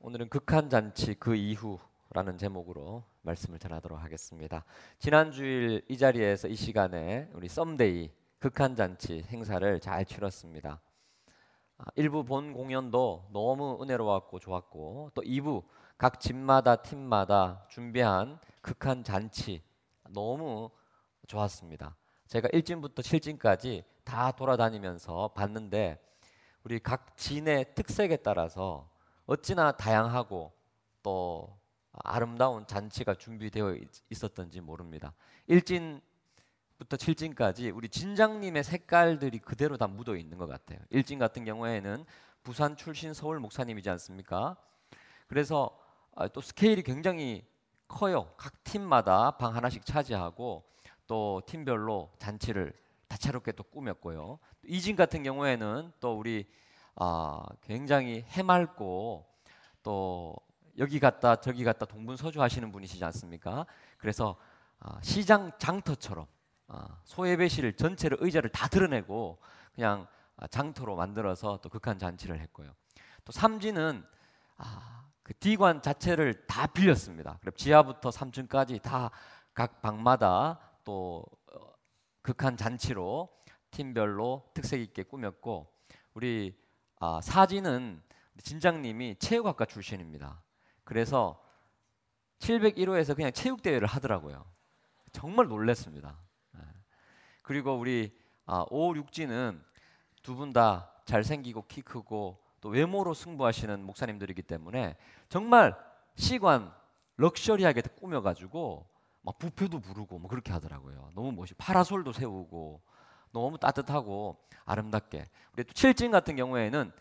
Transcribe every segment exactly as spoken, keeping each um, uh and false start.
오늘은 극한잔치 그 이후라는 제목으로 말씀을 전하도록 하겠습니다. 지난 주일 이 자리에서 이 시간에 우리 썸데이 극한잔치 행사를 잘 치렀습니다. 아, 일부 본 공연도 너무 은혜로웠고 좋았고, 또 이 부 각 집마다 팀마다 준비한 극한잔치 너무 좋았습니다. 제가 일 진부터 칠 진까지 다 돌아다니면서 봤는데 우리 각 진의 특색에 따라서 어찌나 다양하고 또 아름다운 잔치가 준비되어 있었던지 모릅니다. 일 진부터 칠 진까지 우리 진장님의 색깔들이 그대로 다 묻어 있는 것 같아요. 일 진 같은 경우에는 부산 출신 서울 목사님이지 않습니까? 그래서 또 스케일이 굉장히 커요. 각 팀마다 방 하나씩 차지하고 또 팀별로 잔치를 다채롭게 또 꾸몄고요. 이 진 같은 경우에는 또 우리 아, 굉장히 해맑고 또 여기 갔다 저기 갔다 동분서주 하시는 분이시지 않습니까? 그래서 아, 시장 장터처럼 아, 소예배실 전체를 의자를 다 드러내고 그냥 아, 장터로 만들어서 또 극한 잔치를 했고요. 또 삼 진은 아, 그 D관 자체를 다 빌렸습니다. 그럼 지하부터 삼 층까지 다 각 방마다 또 어, 극한 잔치로 팀별로 특색 있게 꾸몄고 우리 아, 사진은 진장님이 체육학과 출신입니다. 그래서 칠백일 호에서 그냥 체육대회를 하더라고요. 정말 놀랐습니다. 예. 그리고 우리 아, 오, 육 진은 두 분 다 잘생기고 키 크고 또 외모로 승부하시는 목사님들이기 때문에 정말 시관 럭셔리하게 꾸며가지고 막 부표도 부르고 뭐 그렇게 하더라고요. 너무 멋있. 파라솔도 세우고 너무 따뜻하고 아름답게. 우리 또 칠 진 같은 경우에는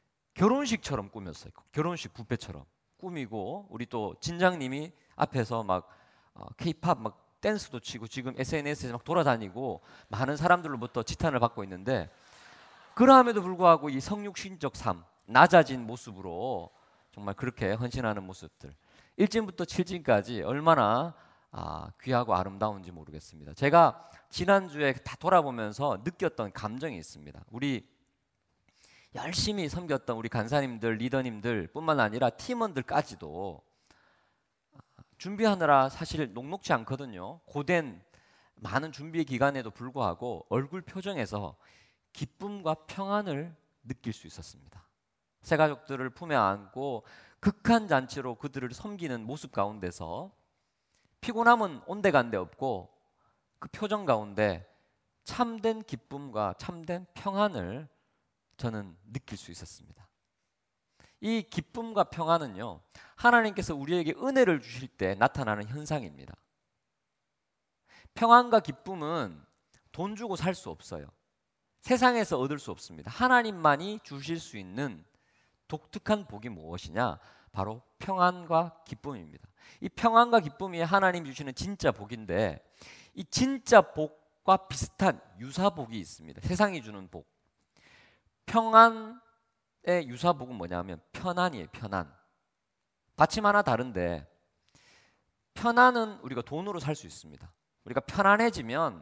결혼식처럼 꾸몄어요. 결혼식 뷔페처럼 꾸미고 우리 또 진장님이 앞에서 막 어, K-팝 막 댄스도 치고 지금 에스엔에스에 막 돌아다니고 많은 사람들로부터 지탄을 받고 있는데 그러함에도 불구하고 이 성육신적 삶, 낮아진 모습으로 정말 그렇게 헌신하는 모습들. 일 진부터 칠 진까지 얼마나 아, 귀하고 아름다운지 모르겠습니다. 제가 지난주에 다 돌아보면서 느꼈던 감정이 있습니다. 우리 열심히 섬겼던 우리 간사님들, 리더님들 뿐만 아니라 팀원들까지도 준비하느라 사실 녹록지 않거든요. 고된 많은 준비 기간에도 불구하고 얼굴 표정에서 기쁨과 평안을 느낄 수 있었습니다. 새 가족들을 품에 안고 극한 잔치로 그들을 섬기는 모습 가운데서 피곤함은 온데간데 없고 그 표정 가운데 참된 기쁨과 참된 평안을 저는 느낄 수 있었습니다. 이 기쁨과 평안은요, 하나님께서 우리에게 은혜를 주실 때 나타나는 현상입니다. 평안과 기쁨은 돈 주고 살 수 없어요. 세상에서 얻을 수 없습니다. 하나님만이 주실 수 있는 독특한 복이 무엇이냐? 바로 평안과 기쁨입니다. 이 평안과 기쁨이 하나님 주시는 진짜 복인데 이 진짜 복과 비슷한 유사복이 있습니다. 세상이 주는 복. 평안의 유사복은 뭐냐면 편안이에요. 편안. 받침 하나 다른데 편안은 우리가 돈으로 살 수 있습니다. 우리가 편안해지면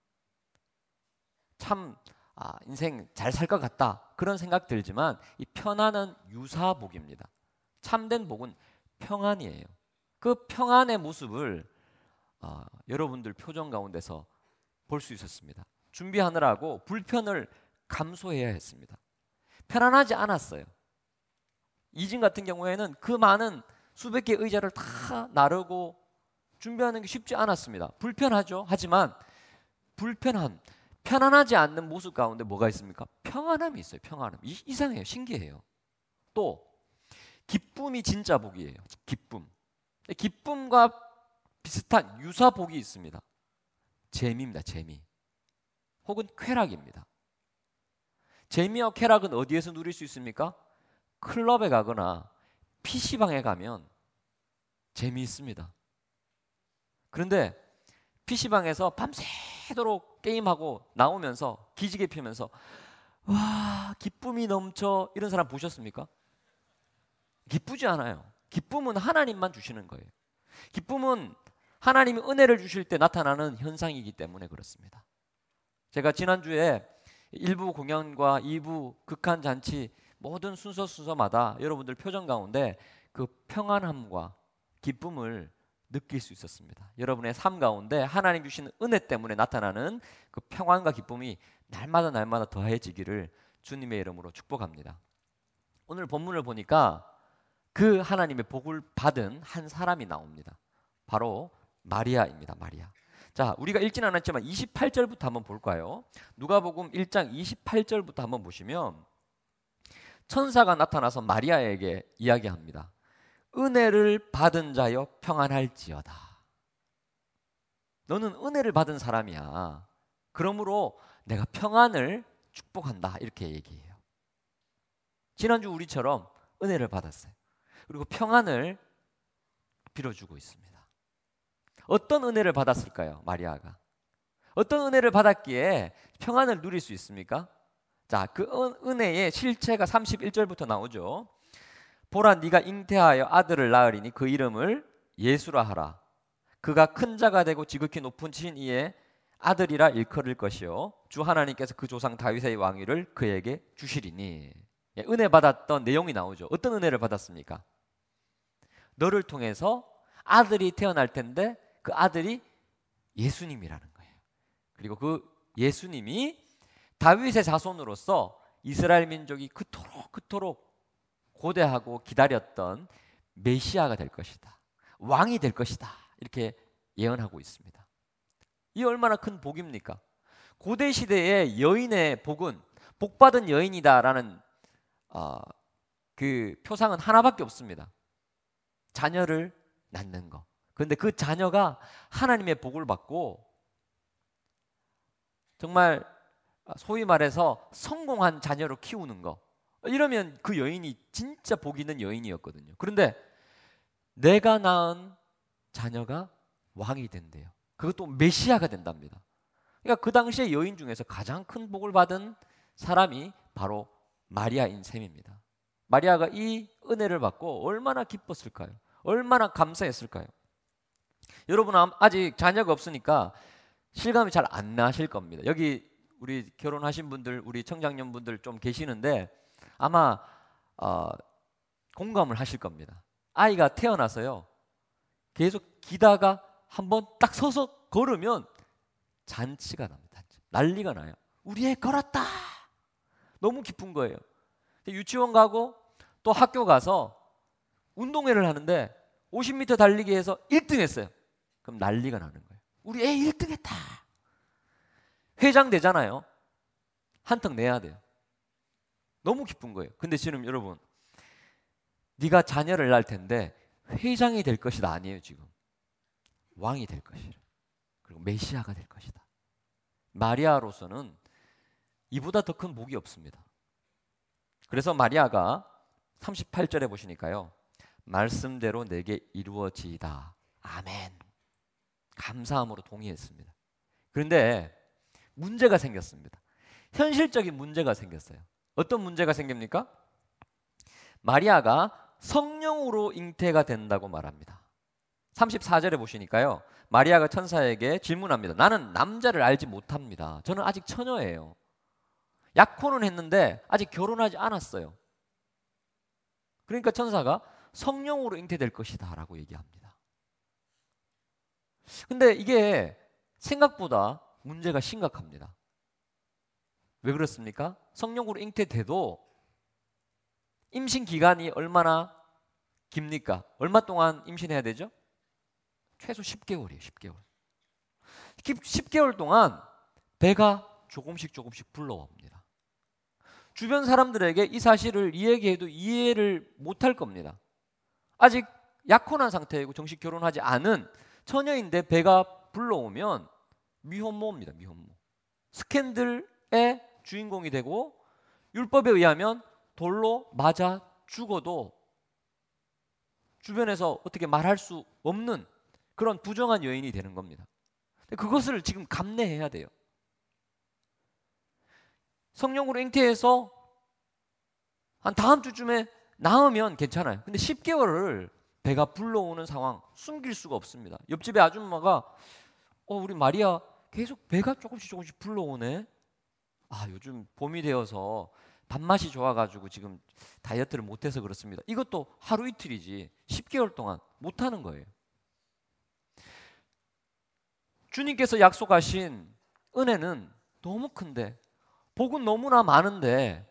참 아, 인생 잘 살 것 같다 그런 생각 들지만 이 편안은 유사복입니다. 참된 복은 평안이에요. 그 평안의 모습을 아, 여러분들 표정 가운데서 볼 수 있었습니다. 준비하느라고 불편을 감수해야 했습니다. 편안하지 않았어요. 이 진 같은 경우에는 그 많은 수백 개의 의자를 다 나르고 준비하는 게 쉽지 않았습니다. 불편하죠. 하지만 불편함, 편안하지 않는 모습 가운데 뭐가 있습니까? 평안함이 있어요. 평안함. 이, 이상해요. 신기해요. 또 기쁨이 진짜 복이에요. 기쁨. 기쁨과 비슷한 유사 복이 있습니다. 재미입니다. 재미. 혹은 쾌락입니다. 재미와 쾌락은 어디에서 누릴 수 있습니까? 클럽에 가거나 피시방에 가면 재미있습니다. 그런데 피시방에서 밤새도록 게임하고 나오면서 기지개 피면서 와 기쁨이 넘쳐 이런 사람 보셨습니까? 기쁘지 않아요. 기쁨은 하나님만 주시는 거예요. 기쁨은 하나님이 은혜를 주실 때 나타나는 현상이기 때문에 그렇습니다. 제가 지난주에 일 부 공연과 이 부 극한 잔치 모든 순서 순서마다 여러분들 표정 가운데 그 평안함과 기쁨을 느낄 수 있었습니다. 여러분의 삶 가운데 하나님 주시는 은혜 때문에 나타나는 그 평안과 기쁨이 날마다 날마다 더해지기를 주님의 이름으로 축복합니다. 오늘 본문을 보니까 그 하나님의 복을 받은 한 사람이 나옵니다. 바로 마리아입니다. 마리아. 자, 우리가 읽지는 않았지만 이십팔 절부터 한번 볼까요? 누가복음 일 장 이십팔 절부터 한번 보시면 천사가 나타나서 마리아에게 이야기합니다. 은혜를 받은 자여 평안할지어다. 너는 은혜를 받은 사람이야. 그러므로 내가 평안을 축복한다. 이렇게 얘기해요. 지난주 우리처럼 은혜를 받았어요. 그리고 평안을 빌어주고 있습니다. 어떤 은혜를 받았을까요? 마리아가. 어떤 은혜를 받았기에 평안을 누릴 수 있습니까? 자, 그 은혜의 실체가 삼십일 절부터 나오죠. 보라, 네가 잉태하여 아들을 낳으리니 그 이름을 예수라 하라. 그가 큰 자가 되고 지극히 높은 신 이의 아들이라 일컬을 것이요 주 하나님께서 그 조상 다윗의 왕위를 그에게 주시리니. 예, 은혜 받았던 내용이 나오죠. 어떤 은혜를 받았습니까? 너를 통해서 아들이 태어날 텐데 그 아들이 예수님이라는 거예요. 그리고 그 예수님이 다윗의 자손으로서 이스라엘 민족이 그토록 그토록 고대하고 기다렸던 메시아가 될 것이다. 왕이 될 것이다. 이렇게 예언하고 있습니다. 이 얼마나 큰 복입니까? 고대 시대의 여인의 복은 복받은 여인이다라는 어, 그 표상은 하나밖에 없습니다. 자녀를 낳는 거. 그런데 그 자녀가 하나님의 복을 받고 정말 소위 말해서 성공한 자녀로 키우는 거. 이러면 그 여인이 진짜 복 있는 여인이었거든요. 그런데 내가 낳은 자녀가 왕이 된대요. 그것도 메시아가 된답니다. 그러니까 그 당시에 여인 중에서 가장 큰 복을 받은 사람이 바로 마리아인 셈입니다. 마리아가 이 은혜를 받고 얼마나 기뻤을까요? 얼마나 감사했을까요? 여러분 아직 자녀가 없으니까 실감이 잘 안 나실 겁니다. 여기 우리 결혼하신 분들, 우리 청장년분들 좀 계시는데 아마 어, 공감을 하실 겁니다. 아이가 태어나서요 계속 기다가 한번 딱 서서 걸으면 잔치가 납니다. 난리가 나요. 우리 애 걸었다. 너무 기쁜 거예요. 유치원 가고 또 학교 가서 운동회를 하는데 오십 미터 달리기 해서 일 등 했어요. 그럼 난리가 나는 거예요. 우리 애 일 등 했다. 회장 되잖아요. 한턱 내야 돼요. 너무 기쁜 거예요. 근데 지금 여러분, 네가 자녀를 낳을 텐데 회장이 될 것이다 아니에요. 지금 왕이 될 것이다. 그리고 메시아가 될 것이다. 마리아로서는 이보다 더 큰 복이 없습니다. 그래서 마리아가 삼십팔 절에 보시니까요, 말씀대로 내게 이루어지이다. 아멘. 감사함으로 동의했습니다. 그런데 문제가 생겼습니다. 현실적인 문제가 생겼어요. 어떤 문제가 생깁니까? 마리아가 성령으로 잉태가 된다고 말합니다. 삼십사 절에 보시니까요, 마리아가 천사에게 질문합니다. 나는 남자를 알지 못합니다. 저는 아직 처녀예요. 약혼은 했는데 아직 결혼하지 않았어요. 그러니까 천사가 성령으로 잉태될 것이다 라고 얘기합니다. 근데 이게 생각보다 문제가 심각합니다. 왜 그렇습니까? 성령으로 잉태돼도 임신 기간이 얼마나 깁니까? 얼마 동안 임신해야 되죠? 최소 십 개월이에요. 십 개월. 십 개월 동안 배가 조금씩 조금씩 불러옵니다. 주변 사람들에게 이 사실을 이야기해도 이해를 못할 겁니다. 아직 약혼한 상태이고 정식 결혼하지 않은 처녀인데 배가 불러오면 미혼모입니다. 미혼모. 스캔들의 주인공이 되고 율법에 의하면 돌로 맞아 죽어도 주변에서 어떻게 말할 수 없는 그런 부정한 여인이 되는 겁니다. 그것을 지금 감내해야 돼요. 성령으로 잉태해서 한 다음 주쯤에 낳으면 괜찮아요. 근데 십 개월을 배가 불러오는 상황 숨길 수가 없습니다. 옆집에 아줌마가 어 우리 마리아 계속 배가 조금씩 조금씩 불러오네. 아 요즘 봄이 되어서 밥맛이 좋아가지고 지금 다이어트를 못해서 그렇습니다. 이것도 하루 이틀이지 십 개월 동안 못하는 거예요. 주님께서 약속하신 은혜는 너무 큰데, 복은 너무나 많은데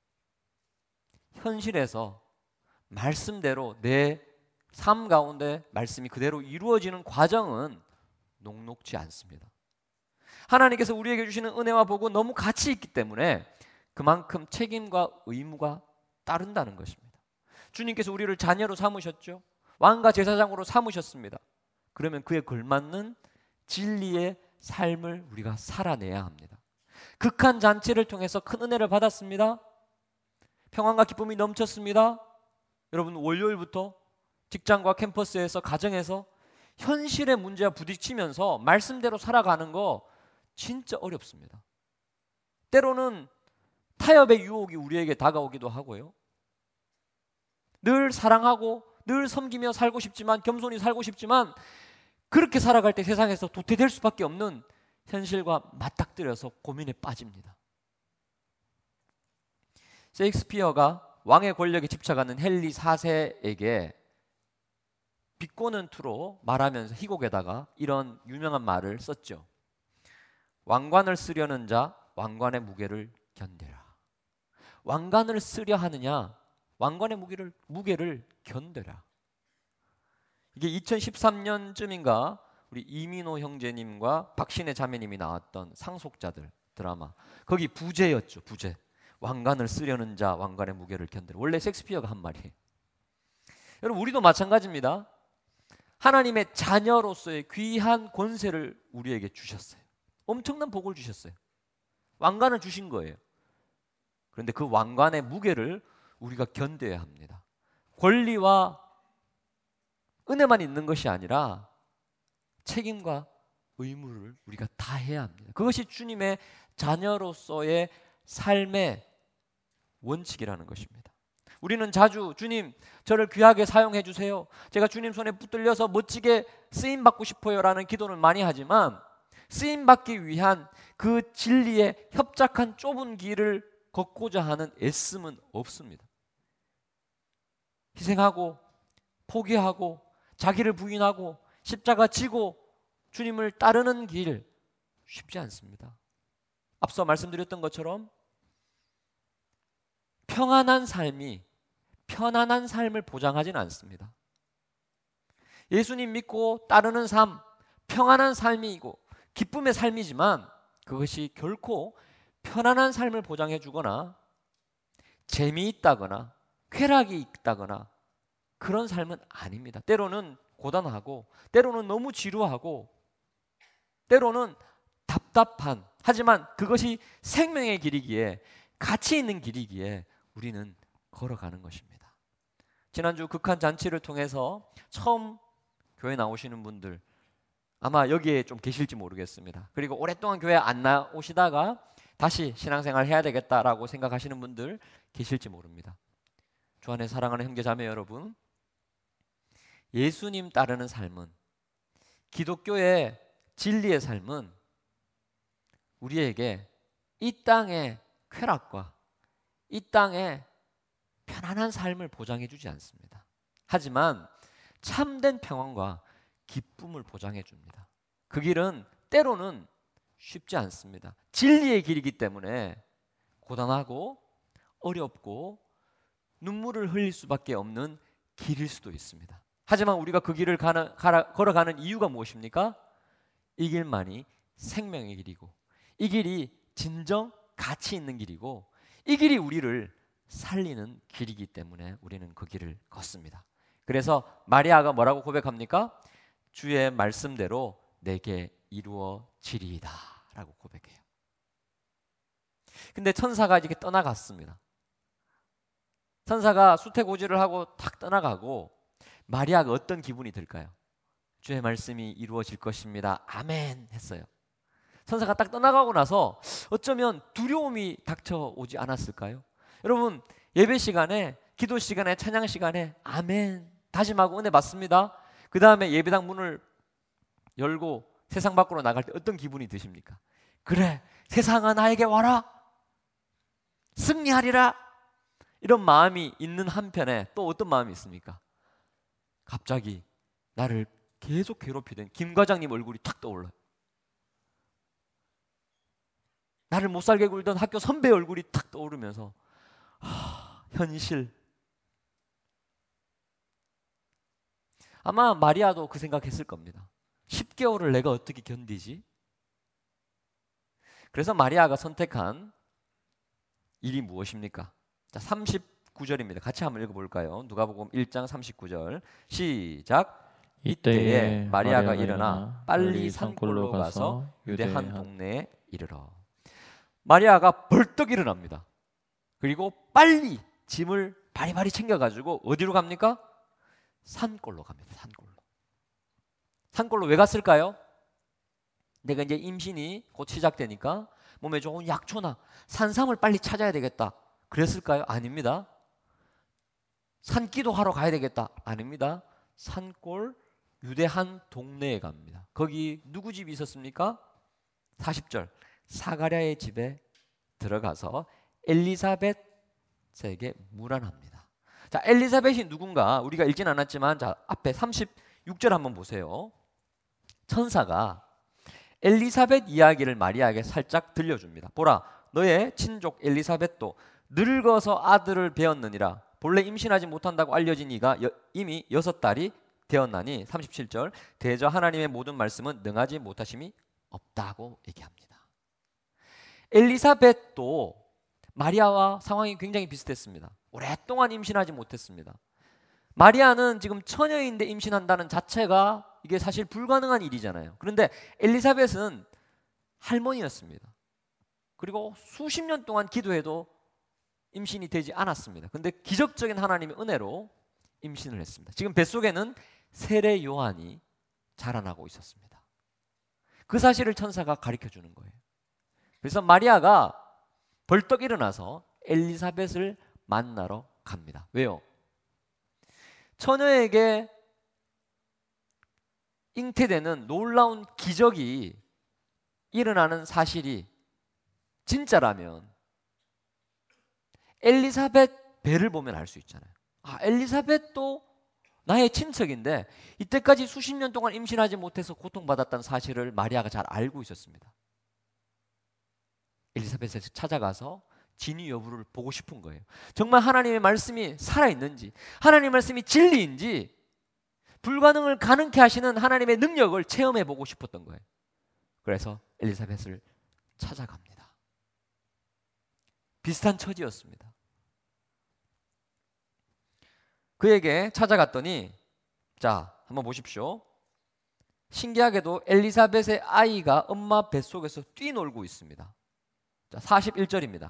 현실에서 말씀대로 내 삶 가운데 말씀이 그대로 이루어지는 과정은 녹록지 않습니다. 하나님께서 우리에게 주시는 은혜와 복은 너무 가치 있기 때문에 그만큼 책임과 의무가 따른다는 것입니다. 주님께서 우리를 자녀로 삼으셨죠. 왕과 제사장으로 삼으셨습니다. 그러면 그에 걸맞는 진리의 삶을 우리가 살아내야 합니다. 극한 잔치를 통해서 큰 은혜를 받았습니다. 평안과 기쁨이 넘쳤습니다. 여러분, 월요일부터 직장과 캠퍼스에서, 가정에서 현실의 문제와 부딪히면서 말씀대로 살아가는 거 진짜 어렵습니다. 때로는 타협의 유혹이 우리에게 다가오기도 하고요. 늘 사랑하고 늘 섬기며 살고 싶지만, 겸손히 살고 싶지만, 그렇게 살아갈 때 세상에서 도태될 수밖에 없는 현실과 맞닥뜨려서 고민에 빠집니다. 셰익스피어가 왕의 권력에 집착하는 헨리 사 세에게 비꼬는 투로 말하면서 희곡에다가 이런 유명한 말을 썼죠. 왕관을 쓰려는 자 왕관의 무게를 견뎌라. 왕관을 쓰려 하느냐, 왕관의 무게를, 무게를 견뎌라. 이게 이천십삼 년쯤인가 우리 이민호 형제님과 박신혜 자매님이 나왔던 상속자들 드라마, 거기 부제였죠. 부제. 왕관을 쓰려는 자 왕관의 무게를 견뎌라. 원래 셰익스피어가 한 말이에요. 여러분, 우리도 마찬가지입니다. 하나님의 자녀로서의 귀한 권세를 우리에게 주셨어요. 엄청난 복을 주셨어요. 왕관을 주신 거예요. 그런데 그 왕관의 무게를 우리가 견뎌야 합니다. 권리와 은혜만 있는 것이 아니라 책임과 의무를 우리가 다 해야 합니다. 그것이 주님의 자녀로서의 삶의 원칙이라는 것입니다. 우리는 자주 주님, 저를 귀하게 사용해 주세요, 제가 주님 손에 붙들려서 멋지게 쓰임받고 싶어요 라는 기도는 많이 하지만, 쓰임받기 위한 그 진리의 협착한 좁은 길을 걷고자 하는 애씀은 없습니다. 희생하고 포기하고 자기를 부인하고 십자가 지고 주님을 따르는 길 쉽지 않습니다. 앞서 말씀드렸던 것처럼 평안한 삶이 편안한 삶을 보장하지는 않습니다. 예수님 믿고 따르는 삶, 평안한 삶이고 기쁨의 삶이지만 그것이 결코 편안한 삶을 보장해 주거나 재미있다거나 쾌락이 있다거나 그런 삶은 아닙니다. 때로는 고단하고, 때로는 너무 지루하고, 때로는 답답한, 하지만 그것이 생명의 길이기에, 가치 있는 길이기에 우리는 걸어가는 것입니다. 지난주 극한 잔치를 통해서 처음 교회 나오시는 분들 아마 여기에 좀 계실지 모르겠습니다. 그리고 오랫동안 교회 안 나오시다가 다시 신앙생활 해야 되겠다라고 생각하시는 분들 계실지 모릅니다. 주 안에 사랑하는 형제 자매 여러분, 예수님 따르는 삶은, 기독교의 진리의 삶은 우리에게 이 땅의 쾌락과 이 땅의 편안한 삶을 보장해 주지 않습니다. 하지만 참된 평안과 기쁨을 보장해 줍니다. 그 길은 때로는 쉽지 않습니다. 진리의 길이기 때문에 고단하고 어렵고 눈물을 흘릴 수밖에 없는 길일 수도 있습니다. 하지만 우리가 그 길을 가는, 가라, 걸어가는 이유가 무엇입니까? 이 길만이 생명의 길이고, 이 길이 진정 가치 있는 길이고, 이 길이 우리를 살리는 길이기 때문에 우리는 그 길을 걷습니다. 그래서 마리아가 뭐라고 고백합니까? 주의 말씀대로 내게 이루어지리이다 라고 고백해요. 근데 천사가 이렇게 떠나갔습니다. 천사가 수태고지를 하고 탁 떠나가고 마리아가 어떤 기분이 들까요? 주의 말씀이 이루어질 것입니다, 아멘 했어요. 천사가 딱 떠나가고 나서 어쩌면 두려움이 닥쳐오지 않았을까요? 여러분, 예배 시간에, 기도 시간에, 찬양 시간에 아멘 다짐하고 은혜 받습니다. 그 다음에 예배당 문을 열고 세상 밖으로 나갈 때 어떤 기분이 드십니까? 그래, 세상아 나에게 와라. 승리하리라 이런 마음이 있는 한편에 또 어떤 마음이 있습니까? 갑자기 나를 계속 괴롭히던 김 과장님 얼굴이 탁 떠올라요. 나를 못 살게 굴던 학교 선배 얼굴이 탁 떠오르면서 하, 현실. 아마 마리아도 그 생각했을 겁니다. 십 개월을 내가 어떻게 견디지? 그래서 마리아가 선택한 일이 무엇입니까? 자, 삼십구 절입니다. 같이 한번 읽어볼까요? 누가복음 일 장 삼십구 절 시작. 이때에 마리아가 일어나 빨리 산골로 가서 유대 한 동네에 이르러. 마리아가 벌떡 일어납니다. 그리고 빨리 짐을 바리바리 챙겨가지고 어디로 갑니까? 산골로 갑니다. 산골로. 산골로 왜 갔을까요? 내가 이제 임신이 곧 시작되니까 몸에 좋은 약초나 산삼을 빨리 찾아야 되겠다. 그랬을까요? 아닙니다. 산기도 하러 가야 되겠다. 아닙니다. 산골 유대 한 동네에 갑니다. 거기 누구 집이 있었습니까? 사십 절 사가랴의 집에 들어가서 엘리사벳에게 문안합니다. 자, 엘리사벳이 누군가 우리가 읽진 않았지만 자, 앞에 삼십육 절 한번 보세요. 천사가 엘리사벳 이야기를 마리아에게 살짝 들려줍니다. 보라, 너의 친족 엘리사벳도 늙어서 아들을 배었느니라. 본래 임신하지 못한다고 알려진 이가 여, 이미 여섯 달이 되었나니. 삼십칠 절 대저 하나님의 모든 말씀은 능하지 못하심이 없다고 얘기합니다. 엘리사벳도 마리아와 상황이 굉장히 비슷했습니다. 오랫동안 임신하지 못했습니다. 마리아는 지금 처녀인데 임신한다는 자체가 이게 사실 불가능한 일이잖아요. 그런데 엘리사벳은 할머니였습니다. 그리고 수십 년 동안 기도해도 임신이 되지 않았습니다. 그런데 기적적인 하나님의 은혜로 임신을 했습니다. 지금 뱃속에는 세례 요한이 자라나고 있었습니다. 그 사실을 천사가 가르쳐 주는 거예요. 그래서 마리아가 벌떡 일어나서 엘리사벳을 만나러 갑니다. 왜요? 처녀에게 잉태되는 놀라운 기적이 일어나는 사실이 진짜라면 엘리사벳 배를 보면 알 수 있잖아요. 아, 엘리사벳도 나의 친척인데 이때까지 수십 년 동안 임신하지 못해서 고통받았다는 사실을 마리아가 잘 알고 있었습니다. 엘리사벳을 찾아가서 진위 여부를 보고 싶은 거예요. 정말 하나님의 말씀이 살아있는지, 하나님의 말씀이 진리인지, 불가능을 가능케 하시는 하나님의 능력을 체험해 보고 싶었던 거예요. 그래서 엘리사벳을 찾아갑니다. 비슷한 처지였습니다. 그에게 찾아갔더니 자, 한번 보십시오. 신기하게도 엘리사벳의 아이가 엄마 뱃속에서 뛰놀고 있습니다. 자, 사십일 절입니다.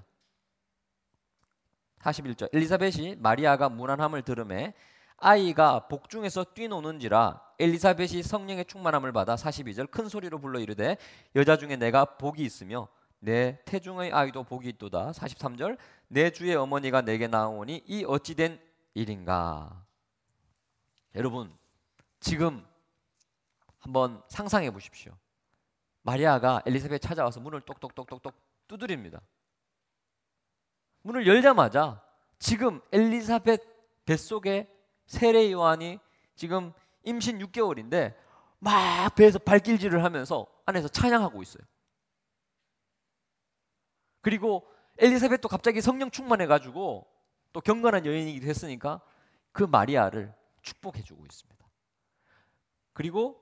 사십일 절 엘리사벳이 마리아가 문안함을 들으매 아이가 복중에서 뛰노는지라 엘리사벳이 성령의 충만함을 받아 사십이 절 큰 소리로 불러 이르되 여자 중에 내가 복이 있으며 내 태중의 아이도 복이 있도다. 사십삼 절 내 주의 어머니가 내게 나오니 이 어찌된 일인가. 여러분 지금 한번 상상해 보십시오. 마리아가 엘리사벳 찾아와서 문을 똑똑똑똑똑 두드립니다. 문을 열자마자 지금 엘리사벳 뱃속에 세례 요한이 지금 임신 육 개월인데 막 배에서 발길질을 하면서 안에서 찬양하고 있어요. 그리고 엘리사벳도 갑자기 성령 충만해가지고 또 경건한 여인이기도 했으니까 그 마리아를 축복해주고 있습니다. 그리고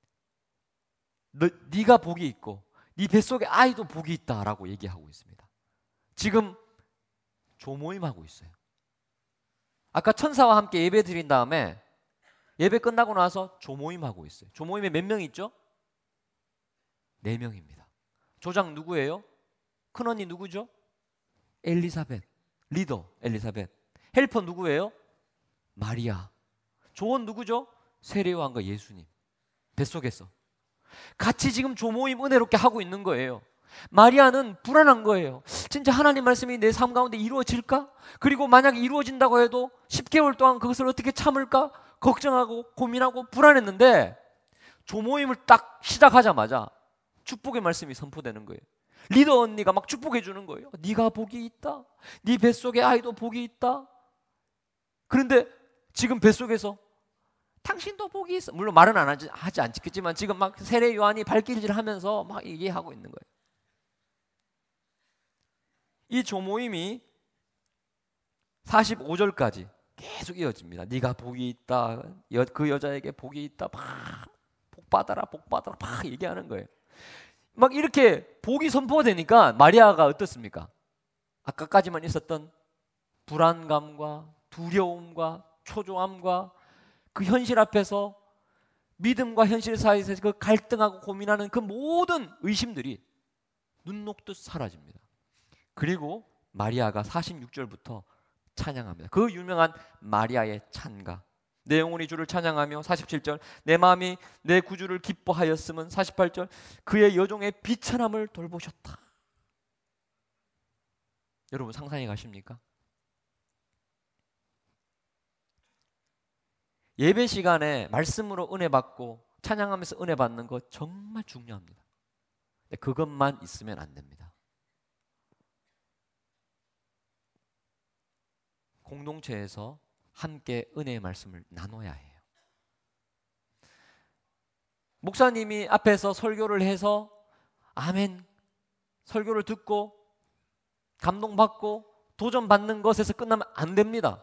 너, 네가 복이 있고 네 뱃속에 아이도 복이 있다라고 얘기하고 있습니다. 지금 조모임하고 있어요. 아까 천사와 함께 예배 드린 다음에 예배 끝나고 나서 조모임하고 있어요. 조모임에 몇 명 있죠? 네 명입니다. 조장 누구예요? 큰언니 누구죠? 엘리사벳. 리더 엘리사벳. 헬퍼 누구예요? 마리아. 조원 누구죠? 세례요한과 예수님. 뱃속에서 같이 지금 조모임 은혜롭게 하고 있는 거예요. 마리아는 불안한 거예요. 진짜 하나님 말씀이 내 삶 가운데 이루어질까? 그리고 만약에 이루어진다고 해도 십 개월 동안 그것을 어떻게 참을까? 걱정하고 고민하고 불안했는데 조모임을 딱 시작하자마자 축복의 말씀이 선포되는 거예요. 리더 언니가 막 축복해 주는 거예요. 네가 복이 있다. 네 뱃속에 아이도 복이 있다. 그런데 지금 뱃속에서 당신도 복이 있어. 물론 말은 안 하지, 하지 않겠지만 지금 막 세례 요한이 발길질 하면서 막 얘기하고 있는 거예요. 이 조모임이 사십오 절까지 계속 이어집니다. 네가 복이 있다. 여, 그 여자에게 복이 있다. 막 복 받아라, 복 받아라. 막 얘기하는 거예요. 막 이렇게 복이 선포가 되니까 마리아가 어떻습니까? 아까까지만 있었던 불안감과 두려움과 초조함과 그 현실 앞에서 믿음과 현실 사이에서 그 갈등하고 고민하는 그 모든 의심들이 눈 녹듯 사라집니다. 그리고 마리아가 사십육 절부터 찬양합니다. 그 유명한 마리아의 찬가. 내 영혼이 주를 찬양하며 사십칠 절 내 마음이 내 구주를 기뻐하였음은 사십팔 절 그의 여종의 비천함을 돌보셨다. 여러분 상상해 가십니까? 예배 시간에 말씀으로 은혜 받고 찬양하면서 은혜 받는 거 정말 중요합니다. 근데 그것만 있으면 안 됩니다. 공동체에서 함께 은혜의 말씀을 나눠야 해요. 목사님이 앞에서 설교를 해서 아멘 설교를 듣고 감동받고 도전받는 것에서 끝나면 안 됩니다.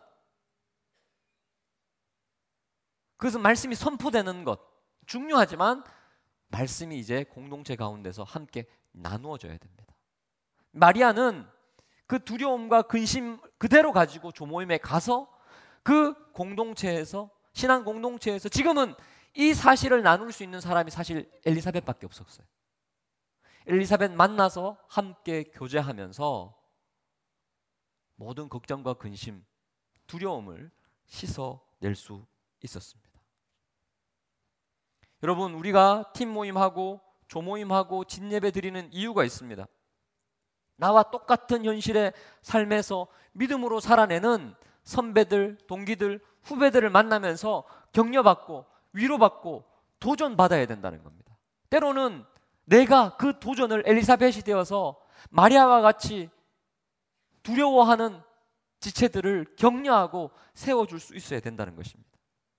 그것은 말씀이 선포되는 것 중요하지만 말씀이 이제 공동체 가운데서 함께 나누어져야 됩니다. 마리아는 그 두려움과 근심 그대로 가지고 조모임에 가서 그 공동체에서 신앙 공동체에서 지금은 이 사실을 나눌 수 있는 사람이 사실 엘리사벳밖에 없었어요. 엘리사벳 만나서 함께 교제하면서 모든 걱정과 근심, 두려움을 씻어낼 수 있었습니다. 여러분 우리가 팀 모임하고 조모임하고 진예배 드리는 이유가 있습니다. 나와 똑같은 현실의 삶에서 믿음으로 살아내는 선배들, 동기들, 후배들을 만나면서 격려받고 위로받고 도전받아야 된다는 겁니다. 때로는 내가 그 도전을 엘리사벳이 되어서 마리아와 같이 두려워하는 지체들을 격려하고 세워줄 수 있어야 된다는 것입니다.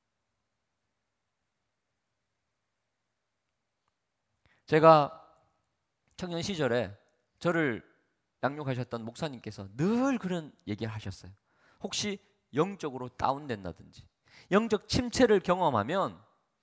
제가 청년 시절에 저를 양육하셨던 목사님께서 늘 그런 얘기를 하셨어요. 혹시 영적으로 다운된다든지 영적 침체를 경험하면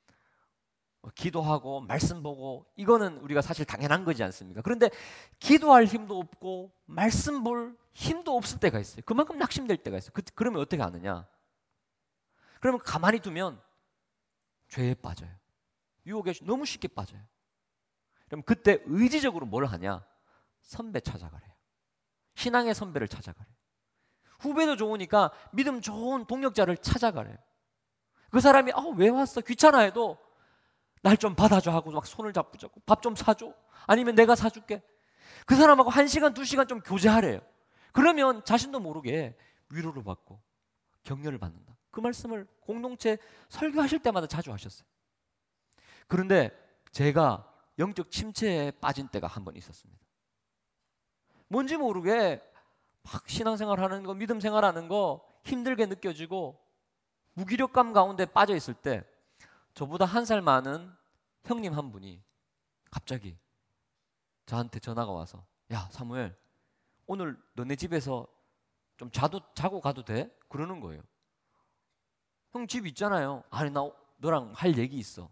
기도하고 말씀 보고 이거는 우리가 사실 당연한 거지 않습니까? 그런데 기도할 힘도 없고 말씀 볼 힘도 없을 때가 있어요. 그만큼 낙심될 때가 있어요. 그, 그러면 어떻게 하느냐? 그러면 가만히 두면 죄에 빠져요. 유혹에 너무 쉽게 빠져요. 그럼 그때 의지적으로 뭘 하냐? 선배 찾아가래요. 신앙의 선배를 찾아가래요. 후배도 좋으니까 믿음 좋은 동역자를 찾아가래요. 그 사람이 아, 왜 왔어? 귀찮아 해도 날 좀 받아줘 하고 막 손을 잡고 밥 좀 사줘. 아니면 내가 사줄게. 그 사람하고 한 시간, 두 시간 좀 교제하래요. 그러면 자신도 모르게 위로를 받고 격려를 받는다. 그 말씀을 공동체 설교하실 때마다 자주 하셨어요. 그런데 제가 영적 침체에 빠진 때가 한 번 있었습니다. 뭔지 모르게 막 신앙생활 하는 거, 믿음 생활하는 거 힘들게 느껴지고 무기력감 가운데 빠져 있을 때 저보다 한 살 많은 형님 한 분이 갑자기 저한테 전화가 와서 야 사무엘 오늘 너네 집에서 좀 자도, 자고 가도 돼? 그러는 거예요. 형 집 있잖아요. 아니 나 너랑 할 얘기 있어.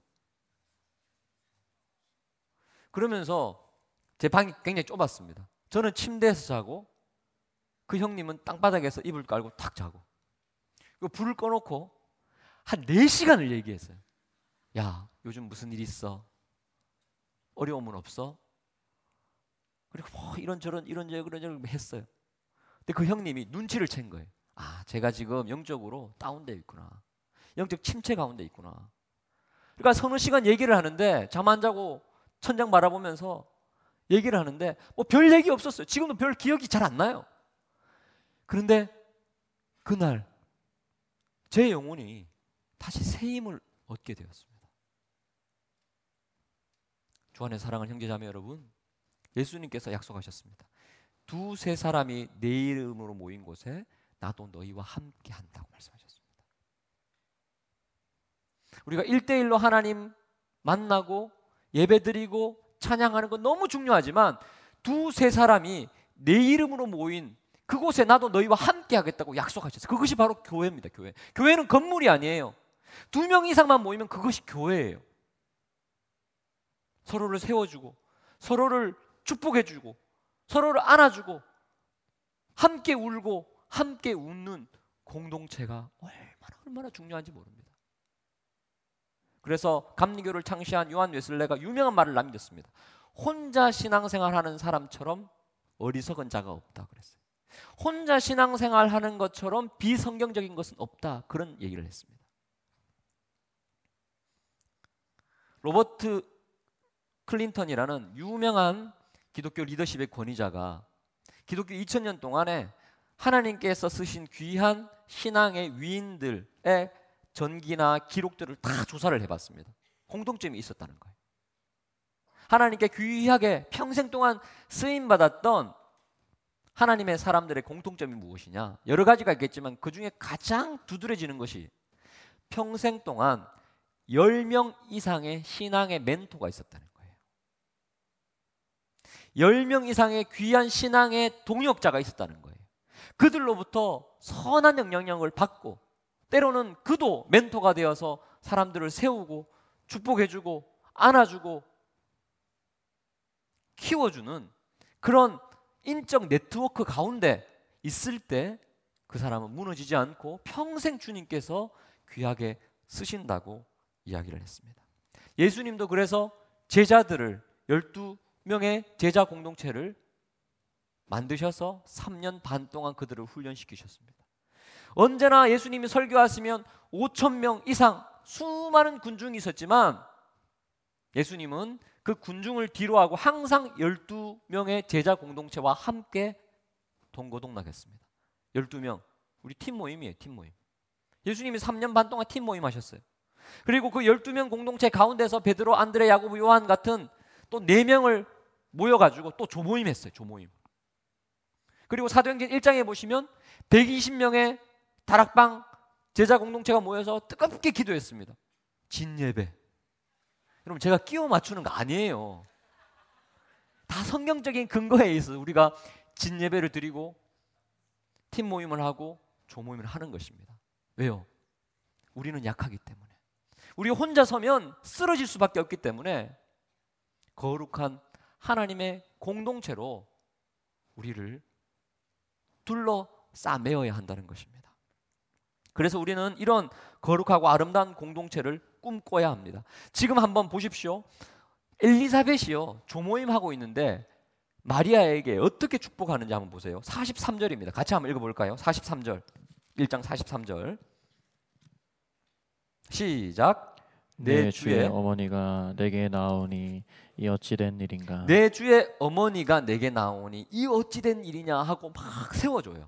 그러면서 제 방이 굉장히 좁았습니다. 저는 침대에서 자고 그 형님은 땅바닥에서 이불 깔고 탁 자고 그 불을 꺼놓고 한 네 시간을 얘기했어요. 야 요즘 무슨 일 있어? 어려움은 없어? 그리고 뭐 이런저런 이런저런 이런저런 했어요. 근데 그 형님이 눈치를 챈 거예요. 아 제가 지금 영적으로 다운되어 있구나. 영적 침체 가운데 있구나. 그러니까 서너 시간 얘기를 하는데 잠 안 자고 천장 바라보면서 얘기를 하는데 뭐 별 얘기 없었어요. 지금도 별 기억이 잘 안 나요. 그런데 그날 제 영혼이 다시 새 힘을 얻게 되었습니다. 주 안에 사랑하는 형제자매 여러분, 예수님께서 약속하셨습니다. 두세 사람이 내 이름으로 모인 곳에 나도 너희와 함께 한다고 말씀하셨습니다. 우리가 일대일로 하나님 만나고 예배드리고 찬양하는 건 너무 중요하지만 두세 사람이 내 이름으로 모인 그곳에 나도 너희와 함께 하겠다고 약속하셨어요. 그것이 바로 교회입니다. 교회. 교회는 건물이 아니에요. 두 명 이상만 모이면 그것이 교회예요. 서로를 세워주고 서로를 축복해주고 서로를 안아주고 함께 울고 함께 웃는 공동체가 얼마나 얼마나 중요한지 모릅니다. 그래서 감리교를 창시한 요한 웨슬레가 유명한 말을 남겼습니다. 혼자 신앙생활하는 사람처럼 어리석은 자가 없다 그랬어요. 혼자 신앙생활하는 것처럼 비성경적인 것은 없다, 그런 얘기를 했습니다. 로버트 클린턴이라는 유명한 기독교 리더십의 권위자가 기독교 이천 년 동안에 하나님께서 쓰신 귀한 신앙의 위인들의 전기나 기록들을 다 조사를 해봤습니다. 공통점이 있었다는 거예요. 하나님께 귀하게 평생 동안 쓰임받았던 하나님의 사람들의 공통점이 무엇이냐? 여러 가지가 있겠지만 그 중에 가장 두드러지는 것이 평생 동안 열 명 이상의 신앙의 멘토가 있었다는 거예요. 열 명 이상의 귀한 신앙의 동역자가 있었다는 거예요. 그들로부터 선한 영향력을 받고 때로는 그도 멘토가 되어서 사람들을 세우고 축복해주고 안아주고 키워주는 그런 인적 네트워크 가운데 있을 때 그 사람은 무너지지 않고 평생 주님께서 귀하게 쓰신다고 이야기를 했습니다. 예수님도 그래서 제자들을 열두 명의 제자 공동체를 만드셔서 삼 년 반 동안 그들을 훈련시키셨습니다. 언제나 예수님이 설교하시면 오천 명 이상 수많은 군중이 있었지만 예수님은 그 군중을 뒤로하고 항상 열두 명의 제자 공동체와 함께 동고동락했습니다. 열두 명, 우리 팀 모임이에요. 팀 모임. 예수님이 삼 년 반 동안 팀 모임 하셨어요. 그리고 그 열두 명 공동체 가운데서 베드로, 안드레, 야고보, 요한 같은 또 네 명을 모여가지고 또 조모임 했어요. 조모임. 그리고 사도행전 일 장에 보시면 백이십 명의 다락방 제자 공동체가 모여서 뜨겁게 기도했습니다. 진예배. 여러분, 제가 끼워 맞추는 거 아니에요. 다 성경적인 근거에 있어서 우리가 진예배를 드리고 팀 모임을 하고 조모임을 하는 것입니다. 왜요? 우리는 약하기 때문에. 우리 혼자 서면 쓰러질 수밖에 없기 때문에 거룩한 하나님의 공동체로 우리를 둘러싸 매어야 한다는 것입니다. 그래서 우리는 이런 거룩하고 아름다운 공동체를 꿈꿔야 합니다. 지금 한번 보십시오. 엘리사벳이요, 조모임하고 있는데 마리아에게 어떻게 축복하는지 한번 보세요. 사십삼 절입니다. 같이 한번 읽어볼까요? 사십삼 절, 일 장 사십삼 절 시작. 내 내 주의 주의 어머니가 내게 나오니 이 어찌된 일인가? 내 주의 어머니가 내게 나오니 이 어찌된 일이냐 하고 막 세워줘요.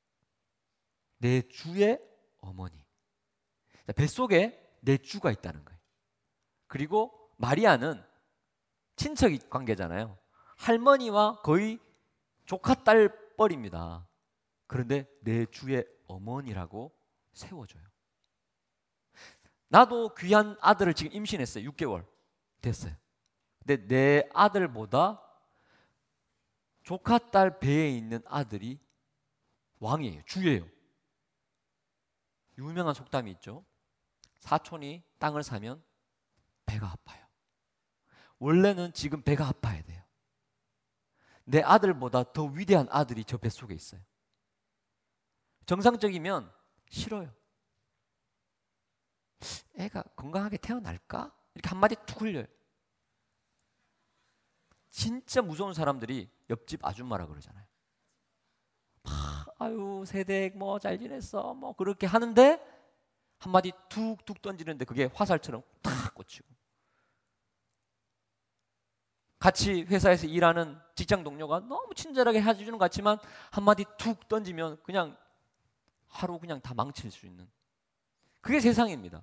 내 주의 어머니. 뱃속에 내 주가 있다는 거예요. 그리고 마리아는 친척 관계잖아요. 할머니와 거의 조카딸 뻘입니다. 그런데 내 주의 어머니라고 세워줘요. 나도 귀한 아들을 지금 임신했어요. 육 개월 됐어요. 근데 내 아들보다 조카딸 배에 있는 아들이 왕이에요. 주예요. 유명한 속담이 있죠. 사촌이 땅을 사면 배가 아파요. 원래는 지금 배가 아파야 돼요. 내 아들보다 더 위대한 아들이 저 뱃속에 있어요. 정상적이면 싫어요. 애가 건강하게 태어날까? 이렇게 한마디 툭 흘려요. 진짜 무서운 사람들이 옆집 아줌마라 그러잖아요. 막 아유 세댁 뭐 잘 지냈어 뭐 그렇게 하는데 한마디 툭툭 던지는데 그게 화살처럼 탁 꽂히고, 같이 회사에서 일하는 직장 동료가 너무 친절하게 해주는 것 같지만 한마디 툭 던지면 그냥 하루 그냥 다 망칠 수 있는, 그게 세상입니다.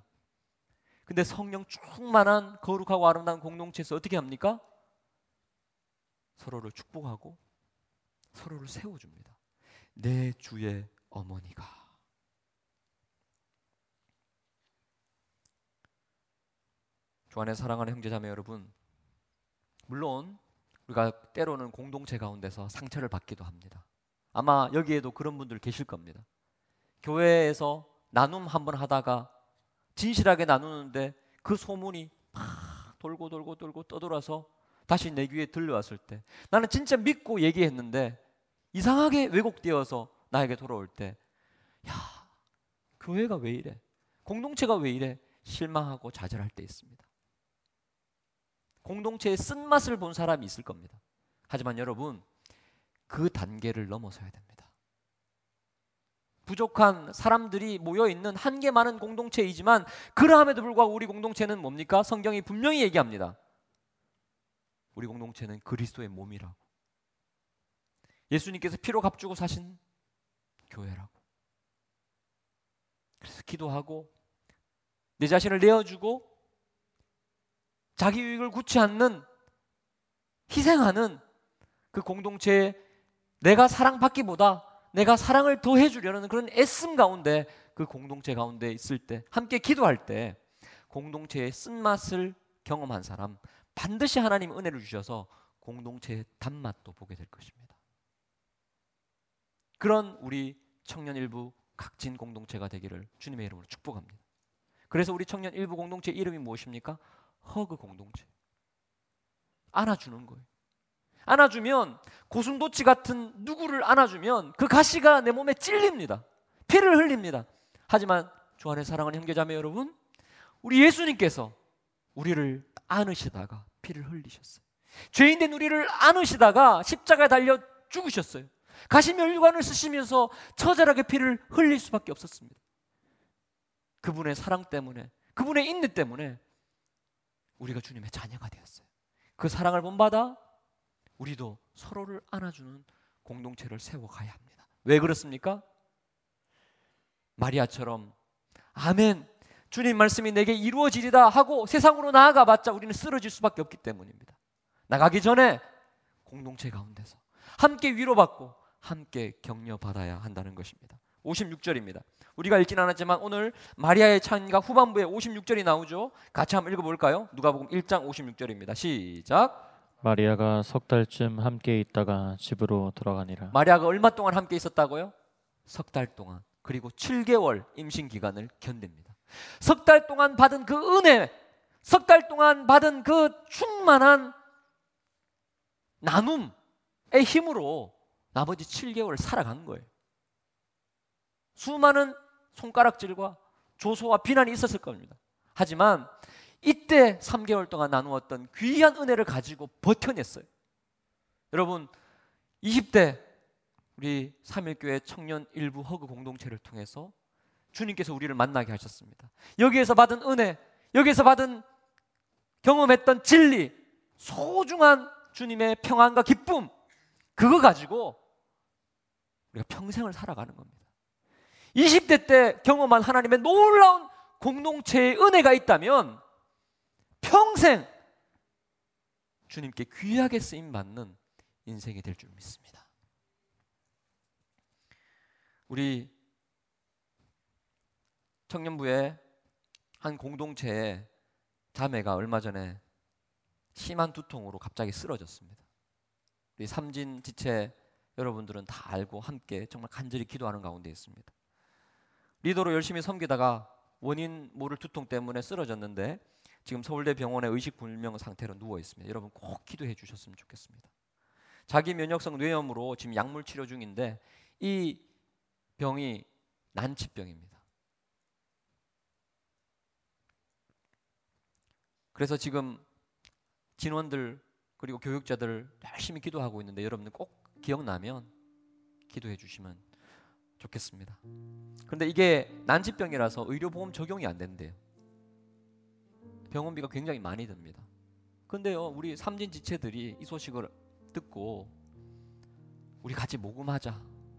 근데 성령 충만한 거룩하고 아름다운 공동체에서 어떻게 합니까? 서로를 축복하고 서로를 세워줍니다. 내 주의 어머니가. 주 안에 사랑하는 형제자매 여러분, 물론 우리가 때로는 공동체 가운데서 상처를 받기도 합니다. 아마 여기에도 그런 분들 계실 겁니다. 교회에서 나눔 한번 하다가 진실하게 나누는데 그 소문이 막 돌고 돌고 돌고 떠돌아서 다시 내 귀에 들려왔을 때, 나는 진짜 믿고 얘기했는데 이상하게 왜곡되어서 나에게 돌아올 때, 야, 교회가 왜 이래? 공동체가 왜 이래? 실망하고 좌절할 때 있습니다. 공동체의 쓴맛을 본 사람이 있을 겁니다. 하지만 여러분, 그 단계를 넘어서야 됩니다. 부족한 사람들이 모여있는 한계 많은 공동체이지만 그러함에도 불구하고 우리 공동체는 뭡니까? 성경이 분명히 얘기합니다. 우리 공동체는 그리스도의 몸이라고. 예수님께서 피로 값주고 사신 교회라고. 그래서 기도하고 내 자신을 내어주고 자기 유익을 구치 않는, 희생하는 그 공동체에 내가 사랑받기보다 내가 사랑을 더해주려는 그런 애씀 가운데, 그 공동체 가운데 있을 때, 함께 기도할 때 공동체의 쓴맛을 경험한 사람, 반드시 하나님 은혜를 주셔서 공동체의 단맛도 보게 될 것입니다. 그런 우리 청년 일부 각진 공동체가 되기를 주님의 이름으로 축복합니다. 그래서 우리 청년 일부 공동체 이름이 무엇입니까? 허그 공동체. 안아주는 거예요. 안아주면, 고슴도치 같은 누구를 안아주면 그 가시가 내 몸에 찔립니다. 피를 흘립니다. 하지만 주 안에 사랑하는 형제자매 여러분, 우리 예수님께서 우리를 안으시다가 피를 흘리셨어요. 죄인된 우리를 안으시다가 십자가에 달려 죽으셨어요. 가시면류관을 쓰시면서 처절하게 피를 흘릴 수밖에 없었습니다. 그분의 사랑 때문에, 그분의 인내 때문에 우리가 주님의 자녀가 되었어요. 그 사랑을 본받아 우리도 서로를 안아주는 공동체를 세워가야 합니다. 왜 그렇습니까? 마리아처럼 아멘, 주님 말씀이 내게 이루어지리다 하고 세상으로 나아가봤자 우리는 쓰러질 수밖에 없기 때문입니다. 나가기 전에 공동체 가운데서 함께 위로받고 함께 격려받아야 한다는 것입니다. 오십육 절입니다. 우리가 읽진 않았지만 오늘 마리아의 찬가 후반부에 오십육 절이 나오죠. 같이 한번 읽어볼까요? 누가복음 일 장 오십육 절입니다. 시작. 마리아가 석 달쯤 함께 있다가 집으로 돌아가니라. 마리아가 얼마 동안 함께 있었다고요? 석 달 동안. 그리고 칠 개월 임신 기간을 견딥니다. 석 달 동안 받은 그 은혜, 석 달 동안 받은 그 충만한 나눔의 힘으로 나머지 칠 개월을 살아간 거예요. 수많은 손가락질과 조소와 비난이 있었을 겁니다. 하지만 이때 삼 개월 동안 나누었던 귀한 은혜를 가지고 버텨냈어요. 여러분, 이십 대 우리 삼일교회 청년 일부 허그 공동체를 통해서 주님께서 우리를 만나게 하셨습니다. 여기에서 받은 은혜, 여기에서 받은 경험했던 진리, 소중한 주님의 평안과 기쁨, 그거 가지고 우리가 평생을 살아가는 겁니다. 이십 대 때 경험한 하나님의 놀라운 공동체의 은혜가 있다면 평생 주님께 귀하게 쓰임받는 인생이 될 줄 믿습니다. 우리 청년부의 한 공동체의 자매가 얼마 전에 심한 두통으로 갑자기 쓰러졌습니다. 우리 삼진 지체 여러분들은 다 알고 함께 정말 간절히 기도하는 가운데 있습니다. 리더로 열심히 섬기다가 원인 모를 두통 때문에 쓰러졌는데 지금 서울대 병원에 의식불명 상태로 누워 있습니다. 여러분 꼭 기도해 주셨으면 좋겠습니다. 자기 면역성 뇌염으로 지금 약물 치료 중인데 이 병이 난치병입니다. 그래서 지금 진원들 그리고 교육자들 열심히 기도하고 있는데 여러분들 꼭 기억나면 기도해 주시면 좋겠습니다. 그런데 이게 난치병이라서 의료보험 적용이 안 된대요. 병원비가 굉장히 많이 듭니다. 근데요, 우리 삼진 지체들이 이 소식을 듣고 우리 같이 모금하자.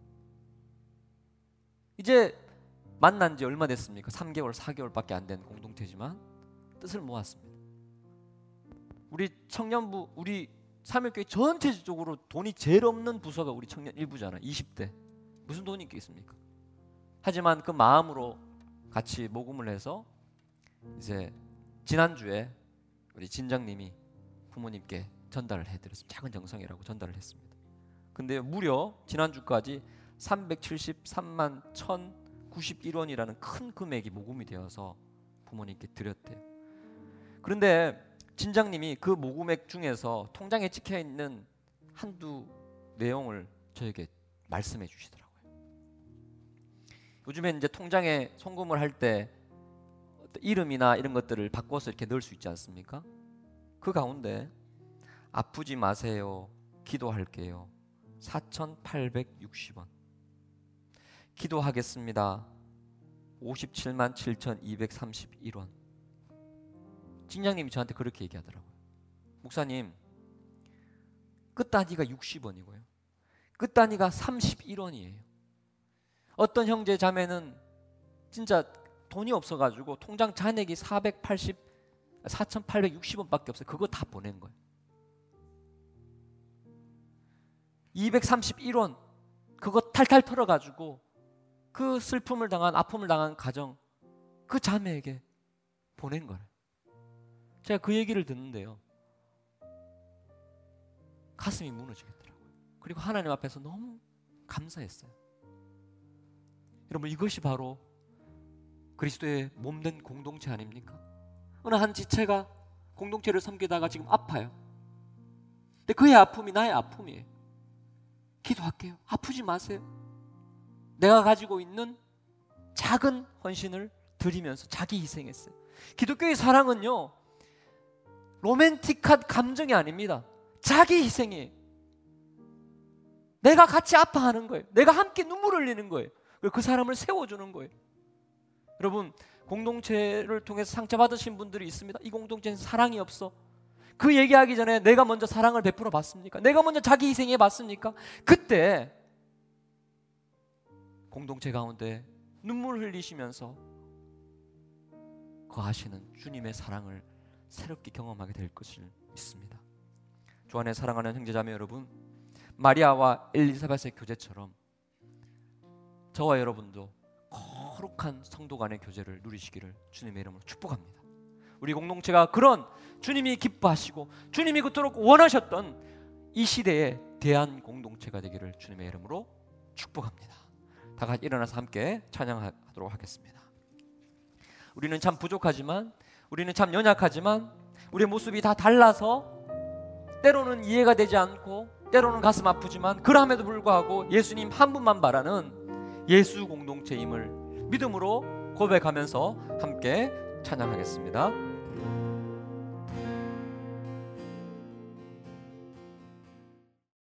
이제 만난 지 얼마 됐습니까? 삼 개월, 사 개월밖에 안 된 공동체지만 뜻을 모았습니다. 우리 청년부, 우리 사명교회 전체적으로 돈이 제일 없는 부서가 우리 청년 일부잖아요. 이십 대. 무슨 돈이 있겠습니까? 하지만 그 마음으로 같이 모금을 해서 이제 지난주에 우리 진장님이 부모님께 전달을 해드렸습니다. 작은 정성이라고 전달을 했습니다. 근데 무려 지난주까지 삼백칠십삼만 천구십일 원이라는 큰 금액이 모금이 되어서 부모님께 드렸대요. 그런데 진장님이 그 모금액 중에서 통장에 찍혀있는 한두 내용을 저에게 말씀해 주시더라고요. 요즘엔 이제 통장에 송금을 할 때 이름이나 이런 것들을 바꿔서 이렇게 넣을 수 있지 않습니까? 그 가운데 아프지 마세요. 기도할게요. 사천팔백육십 원. 기도하겠습니다. 오십칠만 칠천이백삼십일 원. 진장님이 저한테 그렇게 얘기하더라고요. 목사님, 끝단위가 육십 원이고요. 끝단위가 삼십일 원이에요. 어떤 형제 자매는 진짜 돈이 없어가지고 통장 잔액이 사백팔십, 사천팔백육십 원밖에 없어요. 그거 다 보낸 거예요. 이백삼십일 원 그거 탈탈 털어가지고 그 슬픔을 당한, 아픔을 당한 가정, 그 자매에게 보낸 거예요. 제가 그 얘기를 듣는데요, 가슴이 무너지겠더라고요. 그리고 하나님 앞에서 너무 감사했어요. 여러분, 이것이 바로 그리스도의 몸된 공동체 아닙니까? 어느 한 지체가 공동체를 섬기다가 지금 아파요. 근데 그의 아픔이 나의 아픔이에요. 기도할게요. 아프지 마세요. 내가 가지고 있는 작은 헌신을 드리면서 자기 희생했어요. 기독교의 사랑은요, 로맨틱한 감정이 아닙니다. 자기 희생이에요. 내가 같이 아파하는 거예요. 내가 함께 눈물 흘리는 거예요. 그리고 그 사람을 세워주는 거예요. 여러분, 공동체를 통해서 상처받으신 분들이 있습니다. 이 공동체는 사랑이 없어. 그 얘기하기 전에 내가 먼저 사랑을 베풀어 봤습니까? 내가 먼저 자기 희생해 봤습니까? 그때 공동체 가운데 눈물 흘리시면서 거하시는 주님의 사랑을 새롭게 경험하게 될 것을 믿습니다. 주 안에 사랑하는 형제자매 여러분, 마리아와 엘리사벳의 교제처럼 저와 여러분도 거룩한 성도 간의 교제를 누리시기를 주님의 이름으로 축복합니다. 우리 공동체가 그런 주님이 기뻐하시고 주님이 그토록 원하셨던 이 시대의 대한 공동체가 되기를 주님의 이름으로 축복합니다. 다 같이 일어나서 함께 찬양하도록 하겠습니다. 우리는 참 부족하지만, 우리는 참 연약하지만, 우리의 모습이 다 달라서 때로는 이해가 되지 않고 때로는 가슴 아프지만, 그럼에도 불구하고 예수님 한 분만 바라는 예수 공동체임을 믿음으로 고백하면서 함께 찬양하겠습니다.